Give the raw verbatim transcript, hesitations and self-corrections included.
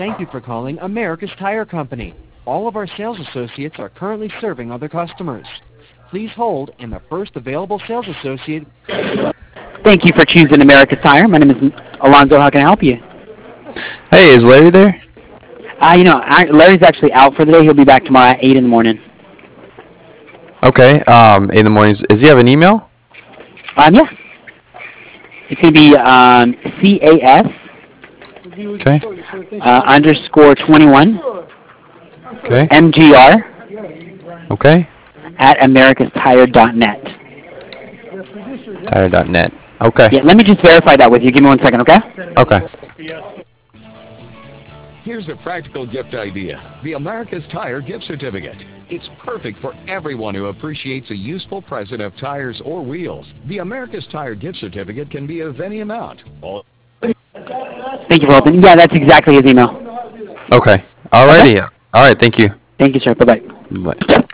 Thank you for calling America's Tire Company. All of our sales associates are currently serving other customers. Please hold, and the first available sales associate... Thank you for choosing America's Tire. My name is Alonzo. How can I help you? Hey, is Larry there? Uh, you know, I, Larry's actually out for the day. He'll be back tomorrow at eight in the morning. Okay, um, in the mornings. Does he have an email? Um, yeah. It's going to be um, C A S Okay. uh, underscore twenty-one Okay. M G R Okay. at americas tire dot net. Tire dot net. Okay. Yeah, let me just verify that with you. Give me one second, okay? Okay. Here's a practical gift idea. The America's Tire gift certificate. It's perfect for everyone who appreciates a useful present of tires or wheels. The America's Tire gift certificate can be of any amount. All Thank you for opening. Yeah, that's exactly his email. Okay. Alrighty. Okay. All right. Thank you. Thank you, sir. Bye-bye. Bye.